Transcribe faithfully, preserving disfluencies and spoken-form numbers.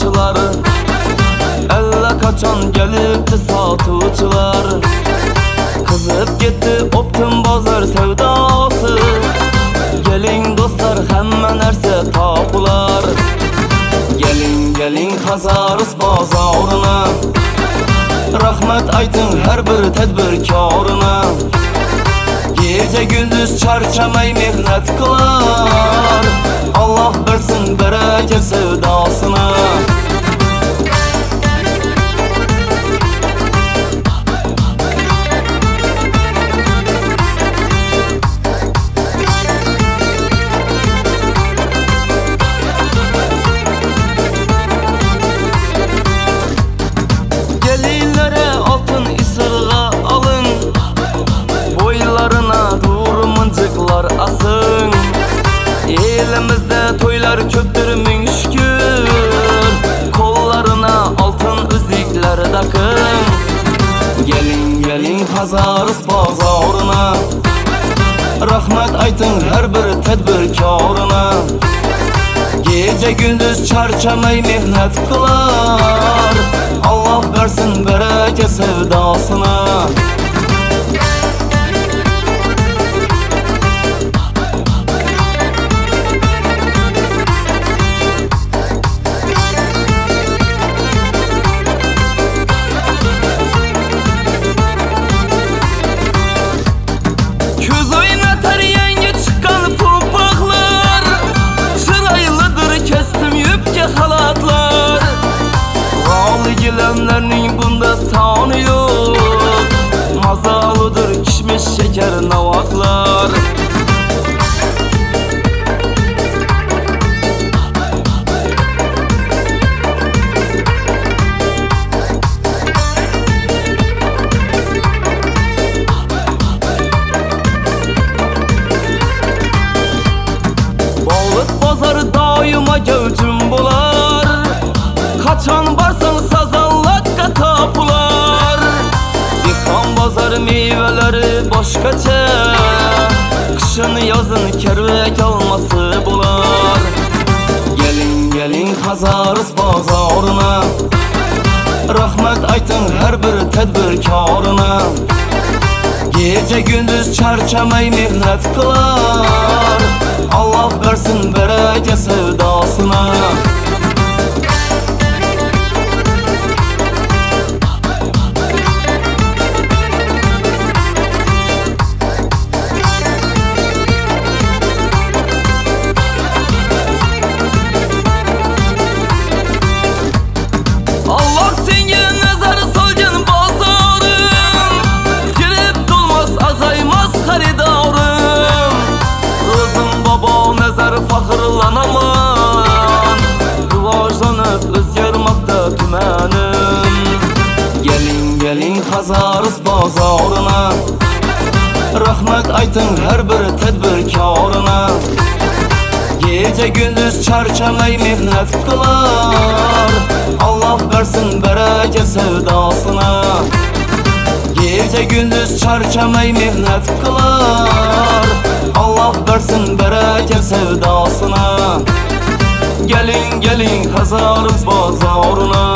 alçılar, allaqachon gelipti sotuvchilar. Qizib ketdi optim bozor savdosi. Geling do'stlar, hamma narsa topular. Geling geling Hazorus bozorina, rahmat ayting har bir tadbirkorina. Gece gündüz charchamay mehnat qilar, Allah bersin baraka savdosini. Gelinlere altın isirga alın, boylarına durmuncuklar asın. Elimizde toylar köptür ming şükür, kollarına altın üzükler takın. Gelin gelin Hazorus bozorina, rahmat ayting har bir tadbirkorina. Gece gündüz charchamay mehnat qilar, Allah bersin baraka savdosini. Gilenlerinin bunda sonu yok, mazalıdır kişmiş şeker navaklar. Balık pazarı daima gevcim bular, kaçan varsan sazanlakka tapular. Dehqon bozori meyveleri boshqacha, qishin yozin kervak olmasi bo'lar. Gelin gelin Hazorus bozorina, rahmat ayting har bir tadbirkorina. Gece gündüz charchamay mehnat qilar, Allah bersin baraka savdosini. Allah senga nazar solgan bozorim, kirib to'lmas azaymaz xaridorim. O'zim bobo nazar faxrlanaman, rivojlanib o'zgarmoqda tumanim. Gelin gelin Hazorus bozorina, rahmat ayting har bir tadbirkorina. Gece gündüz charchamay mehnat qilar, Allah bersin baraka savdosini. Gece gündüz charchamay mehnat qilar, Allah bersin baraka savdosini. Gelin gelin Hazorus bozorina,